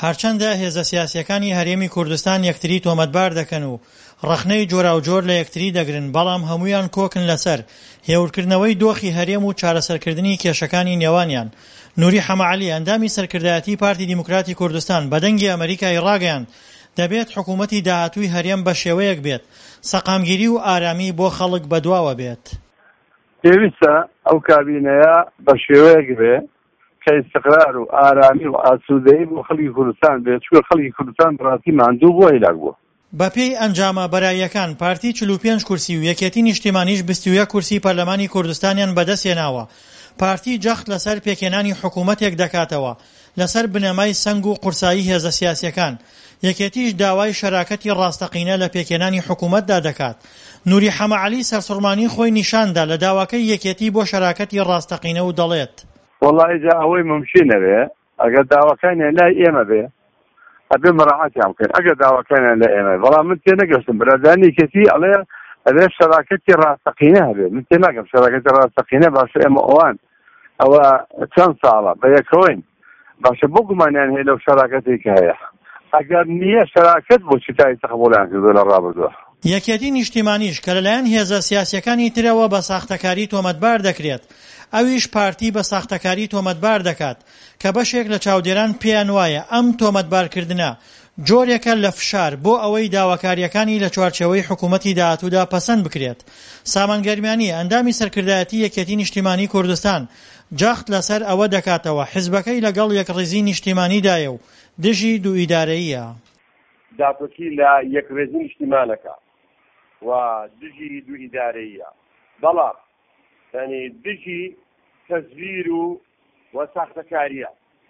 هەرچەندە هێزە سیاسیەکانی هەرێمی کوردستان یەکتری تۆمەتبار دەکەن و ڕەخنەی جۆراوجۆر لە یەکتری دەگرن، بەڵام هەموویان کۆکن لەسەر هێورکردنەوەی دۆخی هەرێم و چارەسەرکردنی کێشەکانی نێوانیان. نوری حەمەعەلی ئەندامی سەرکردایەتی پارتی دیموکراتی کوردستان بەدەنگی ئەمریکای ڕاگەیاند دەبێت حکوومەتی داهاتووی هەرێم بە شێوەیەک بێت سەقامگیری و ئارامی بۆ خەڵک بەدواوە بێت. پێویستە ئەو کابینەیە بە شێوەیەک بێ کە ئیستقرار و ئارامی و ئاسوودەیی بۆ خەڵکی کوردستان بێت، چونکە خەڵکی کوردستان بڕاستی ماندوو بووە هیلاک بووە. بەپێی ئەنجامە بەراییەکان پارتی 45 کورسی و یەکێتی نیشتیمانیش 21 کورسی پەرلەمانی کوردستانیان بەدەستهێناوە. پارتی جەخت لەسەر پێکێنانی حکوومەتێک دەکاتەوە لەسەر بنەمای سەنگ و قورسایی هێزە سیاسیەکان. یەکێتیش داوای شەراکەتی ڕاستەقینە لە پێکێنانی حکوومەتدا دەکات. نوری حەمەعەلی سەرسوڕمانی خۆی نیشاندا لە داواکەی یەکێتی بۆ شەراکەتی ڕاستەقینە و دەڵێت وەڵڵی جا ئەوەی ممکنە بێ ئەگەر داواکانیان لای ئێمە بێ ئەبێ مەراعاتیان بکەین. ئەگەر داواکانیان لای ئێمە بەڵام من تێ نەگەشتم بەرادانی یەکێتی ئەڵێ ئەبێ شەراکەتی ڕاستەقینە هەبێ. من تێ ناگەم شەراکەتی ڕاستەقینە باشە ئێمە ئەوان ئەوە چەند ساڵە بە یەکەوەین باشە بۆ گومانیان هەیە لەو شەراکەتی کە هەیە. ئەگەر نییە شەراکەت بۆ چیتایی تەقبوڵیان کردووە لە ڕابردووە. یەکێتی نیشتیمانیش کە لەلایەن هێزە سیاسیەکانی ترەوە بە ساختەکاری تۆمەتبار دەکرێت، ئەویش پارتی بە ساختەکاری تۆمەتبار دەکات کە بەشێک لە چاودێران پێیان وایە ئەم تۆمەتبارکردنە جۆرێکە لە فشار بۆ ئەوەی داواکاریەکانی لە چوارچێوەی حکوومەتی داهاتوودا پەسەند بکرێت. سامان گەرمیانی ئەندامی سەرکردایەتی یەکێتی نیشتیمانی کوردستان جەخت لەسەر ئەوە دەکاتەوە حیزبەکەی لەگەڵ یەکڕێزی نیشتیمانیدایە و دژی دوو ئیدارەییە. داپۆکی لە یەکڕێزی نیشتیمانەکە و دژی دوو ئیدارەییە، بەڵام یعنی دژی تەزویر و ساختەکاریە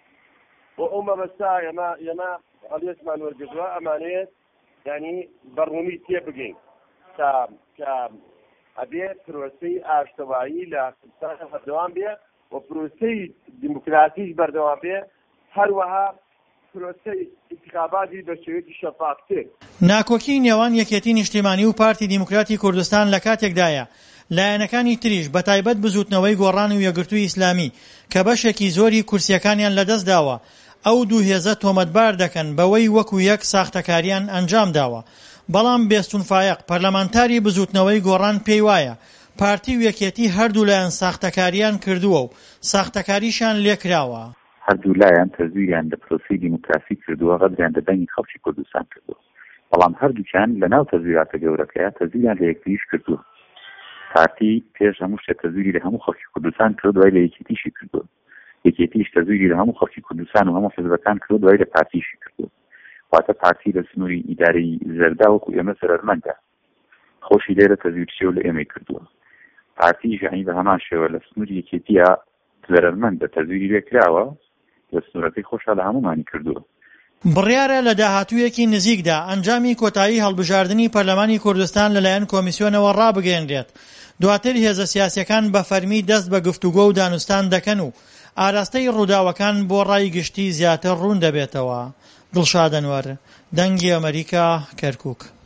بۆ ئەو مەبەستا ئێمە هەڵوێستمان وەرگرتووە ئەمانەیەت ینی بەڕوومی تێ بگەین کە ئەبێ پرۆسەی ئاشتەوایی لە کوردستان بەردەوام بێ و پرۆسەی دیموکراتیش بەردەوام بێ، هەروەها پرۆسەی انتخاباتی بە شێوەیەکی شەفاف‌تر. ناکۆکی نێوان یەکێتی نیشتیمانی و پارتی دیموکراتی کوردستان لە کاتێکدایە لایەنەکانی تریش بەتایبەت بزوتنەوەی گۆڕان و یەکگرتووی ئیسلامی کە بەشێکی زۆری کورسیەکانیان لەدەست داوە ئەو دوو هێزە تۆمەتبار دەکەن بەوەی وەکو یەک ساختەکاریان ئەنجام داوە. بەڵام بێستون فایق پەرلەمانتاری بزوتنەوەی گۆڕان پێی وایە پارتی و یەکێتی هەردوو لایەن ساختەکاریان کردووە و ساختەکاریشان لێکراوە. هەردوو لایەن تەزویریان لە پرۆسەی دیموکراسی کردووە، غەدریان لە دەنگی خەڵکی کوردستان کردووە، بەڵام هەردووکیان لە ناو تەزویراتە گەورەکەیە تەزویریان لە یەکتریش کردووە. پارتی پێش هەموو شتێک تەزویری لە هەموو خەڵکی کوردستان کرد، دوای لە یەکێتیشی کردووە. یەکێتیش تەزویری لە هەموو خەڵکی کوردستان و هەموو حیزبەکان کرد، دوای لە پارتیشی کردووە. واتە پارتی لە سنووری ئیدارەی زەردا وەکو ئێمە زەرەرمەندە، خۆشی لێرە تەزویرچێ و لە ئێمەی کردووە. پارتیش یعنی بە هەمان شێوە لە سنووری یەکێتیە زەرەرمەندە، تەزویری لێکراوە، لە سنوورەکەی خۆشە لە هەمومانی کردووە. بڕیارە لە داهاتوویەکی نزیکدا ئەنجامی کۆتایی هەڵبژاردننی پەرلەمانی کوردستان لەلایەن کۆمیسیۆنەوە ڕابگەێنرێت. دواتر هێزە سیاسیەکان بە فەرمی دەست بە گفتوگۆ و دانوستان دەکەن و ئاراستەی ڕووداوەکان بۆ ڕای گشتی زیاتر ڕوون دەبێتەوە. دڵشاد ئەنوەر، دەنگی ئەمریکا، کەرکووک.